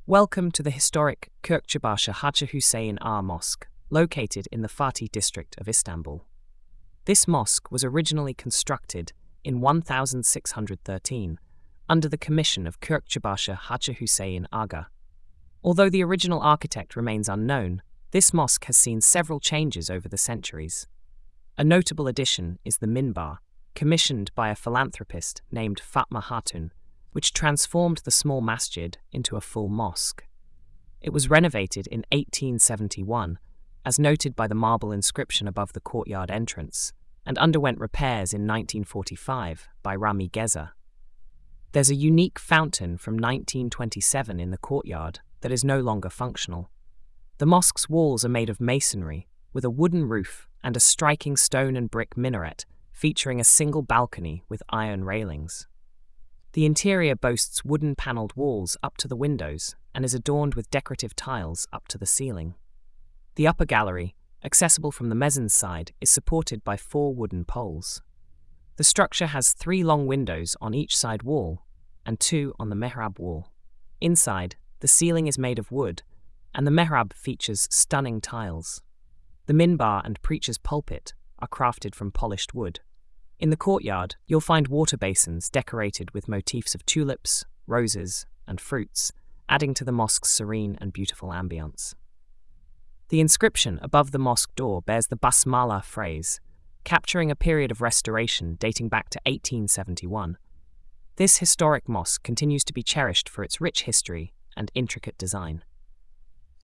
Welcome to the historic Kökçebaşı Hacı Hüseyin Ağa Mosque, located in the Fatih district of Istanbul. This mosque was originally constructed in 1613 under the commission of Kökçebaşı Hacı Hüseyin Aga. Although the original architect remains unknown, this mosque has seen several changes over the centuries. A notable addition is the minbar, commissioned by a philanthropist named Fatma Hatun, which transformed the small masjid into a full mosque. It was renovated in 1871, as noted by the marble inscription above the courtyard entrance, and underwent repairs in 1945 by Rami Geza. There's a unique fountain from 1927 in the courtyard that is no longer functional. The mosque's walls are made of masonry, with a wooden roof and a striking stone and brick minaret featuring a single balcony with iron railings. The interior boasts wooden panelled walls up to the windows and is adorned with decorative tiles up to the ceiling. The upper gallery, accessible from the mezzanine side, is supported by 4 wooden poles. The structure has 3 long windows on each side wall and 2 on the mehrab wall. Inside, the ceiling is made of wood, and the mehrab features stunning tiles. The minbar and preacher's pulpit are crafted from polished wood. In the courtyard, you'll find water basins decorated with motifs of tulips, roses, and fruits, adding to the mosque's serene and beautiful ambience. The inscription above the mosque door bears the Basmala phrase, capturing a period of restoration dating back to 1871. This historic mosque continues to be cherished for its rich history and intricate design.